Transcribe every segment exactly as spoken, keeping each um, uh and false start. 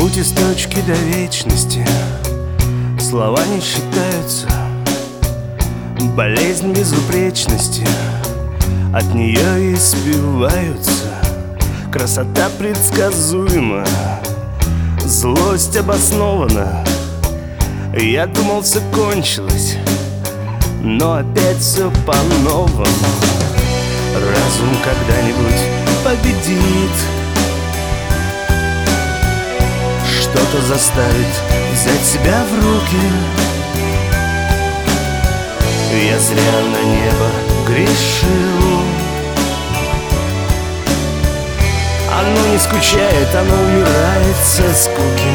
Путь из точки до вечности, слова не считаются. Болезнь безупречности, от нее испиваются. Красота предсказуема, злость обоснована. Я думал, все кончилось, но опять все по-новому. Разум когда-нибудь победит, что-то заставит взять себя в руки. Я зря на небо грешил. Оно не скучает, оно умирает со скуки.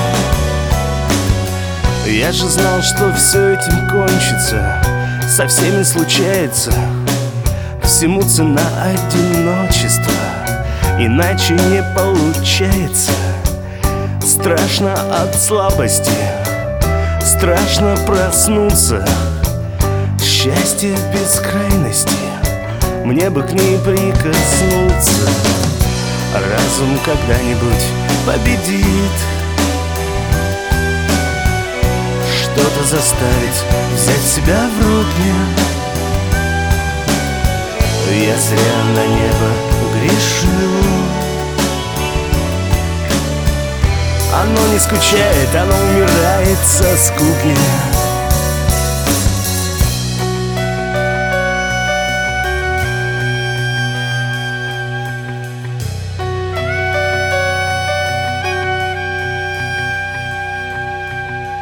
Я же знал, что все этим кончится, со всеми случается. Всему цена одиночества, иначе не получается. Страшно от слабости, страшно проснуться. Счастье в бескрайности, мне бы к ней прикоснуться. Разум когда-нибудь победит, что-то заставить взять себя в руки. Я зря на небо грешил. Оно не скучает, оно умирает со скуки.